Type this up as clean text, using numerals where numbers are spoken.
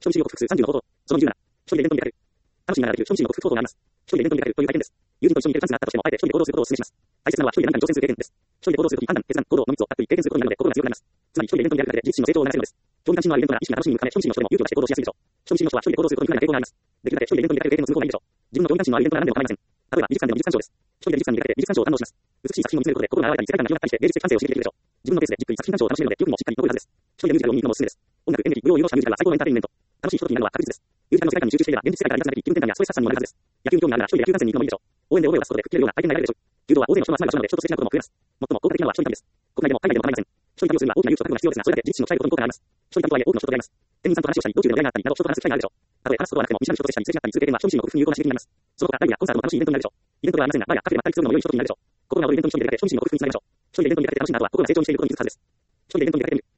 人見知りを克服する30の方法。その27。一人でイベントに出かける。楽しみながらできる人見知りの克服方法があります。一人でイベントに出かけるという体験です。友人と一緒に行けるチャンスがあったとしても、あえて一人で行動することをお勧めします。大切なのは一人で何かに挑戦する経験です。一人で行動するとき、判断、決断、行動の3つをたっぷり経験することになるので、心が強くなります。つまり一人でイベントに出かけるだけで自身の成長を促せるのです。興味関心のあるイベントなら意識が楽しみに向かうため、人見知りの人でも勇気を出して行動しやすいでしょう。人見知りの人は一人で行動することに不可能な抵抗があります。できるだけ一人でイベントに出かける経験を積む方がいいでしょう。自分の興味関心のあるイベントなら何でも構いません。例えば美術館でも美術鑑賞です。一人で美術館に出かけて美術鑑賞を堪能します。美しい作品を見つめることで心が洗われたり世界観が広がったりして芸術的感性を刺激できるでしょう。自分のペースでじっくり作品鑑賞を楽しめるので記憶にもしっかり残るはずです。一人でミュージカルを見に行くのもおすすめです。音楽、演劇、舞踊、移動したミュージカルは最高のエンターテインメント。楽しいひとときになるのは確実です。ミュージカルの世界観に集中していれば現実世界から離されて気分転換やストレス発散にもなるはずです。野球に興味があるなら一人で野球観戦に行くのもいいでしょう。応援で覚えを出すことで吹っ切れるような体験が得られるでしょう。柔道は大勢の人が集まる場所なので人と素敵なことも増えます。最も効果的なのは一人旅です。国内でも海外でも構いません。一人旅をするには大きな勇気と覚悟が必要ですが、それだけ自身の鍛えることに効果があります。一人旅とはいえ多くの人と出会います。店員さんと話をしたり、道中での出会いがあったりなど人と話す機会があるでしょう。たとえ話すことはなくても見知らぬ人とでしたりすれ違ったりする経験は人見知りの克服に有効な刺激になります。その他ライブやコンサートも楽しいイベントになるでしょう。イベントではありませんが、バーやカフェでまったりするのも良いひとときになるでしょう。心が躍るイベントに一人で出かけて人見知りの克服につながるでしょう。一人でイベントに出かけて楽しいなどは心が成長にしていることに気づくはずです。一人でイベントに出かけてみる。